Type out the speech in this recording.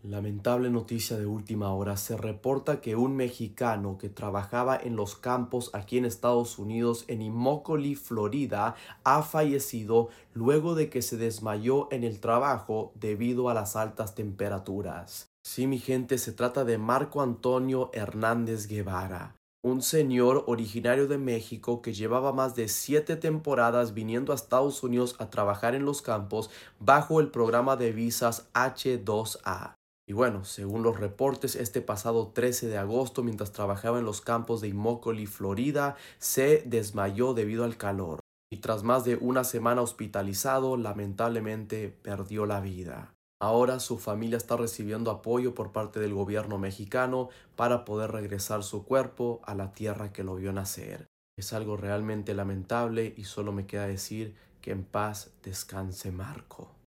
Lamentable noticia de última hora. Se reporta que un mexicano que trabajaba en los campos aquí en Estados Unidos, en Immokalee, Florida, ha fallecido luego de que se desmayó en el trabajo debido a las altas temperaturas. Sí, mi gente, se trata de Marco Antonio Hernández Guevara, un señor originario de México que llevaba más de 7 temporadas viniendo a Estados Unidos a trabajar en los campos bajo el programa de visas H-2A. Y bueno, según los reportes, este pasado 13 de agosto, mientras trabajaba en los campos de Immokalee, Florida, se desmayó debido al calor. Y tras más de una semana hospitalizado, lamentablemente perdió la vida. Ahora su familia está recibiendo apoyo por parte del gobierno mexicano para poder regresar su cuerpo a la tierra que lo vio nacer. Es algo realmente lamentable y solo me queda decir que en paz descanse Marco.